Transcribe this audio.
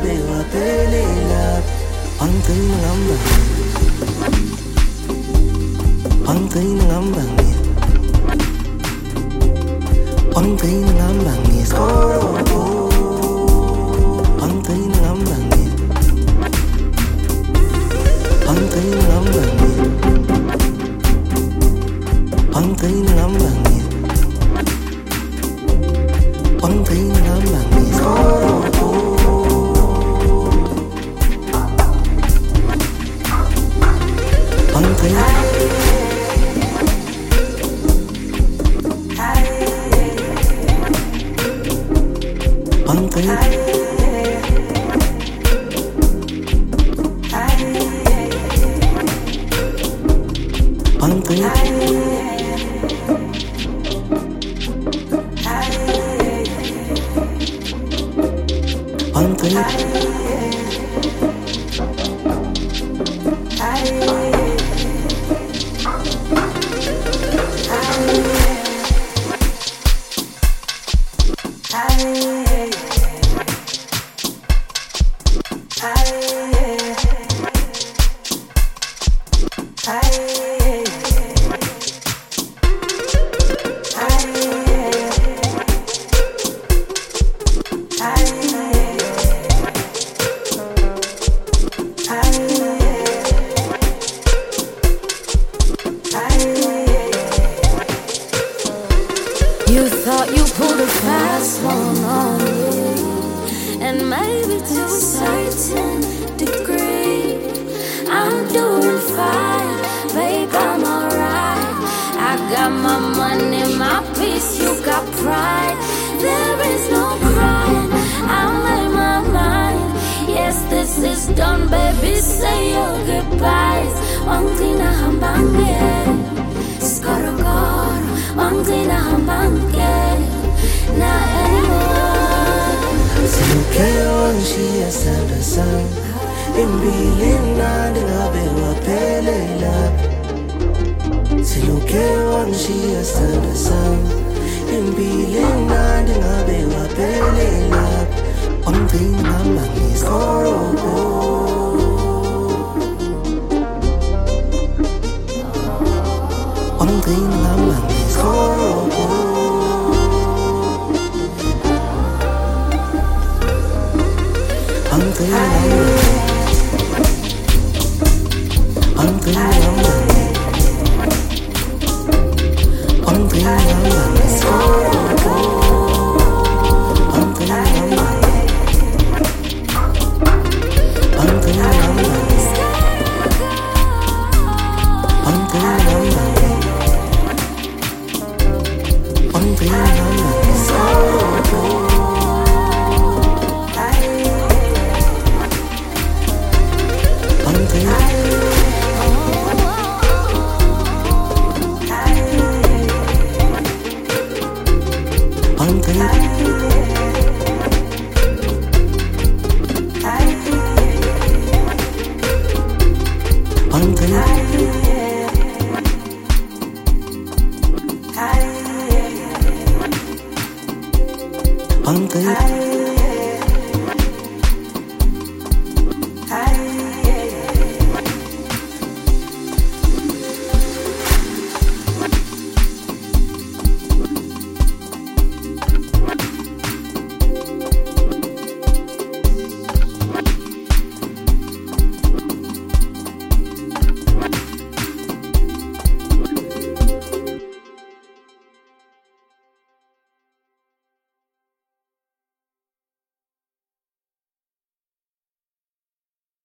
ngabe waphelela. Wangigcina ngihamba wangigcina ngihamba ngesikolo. Wangigcina ngihamba wangigcina ngihamba wangigcina ngihamba wangigcina ngihamba ngesikolo. Wangigcina You thought you pulled a fast one on me, and maybe to a certain degree, I'm doing fine, babe, I'm alright. I got my money, my peace, you got pride. There is no crying, I made my mind. Yes, this is done, baby, say your goodbyes. Wangina hambange, skorokoro. Wangina hambange, not anymore. Silukhe wangishiya sanda sami, impilo emnandi ngabe waphelela. Silukhe wangishiya sanda sami, impilo emnandi ngabe waphelela. Wangigcina ngihamba ngesikolo. Wangigcina ngihamba ngesikolo. Wangigcina ngihamba ngesikolo.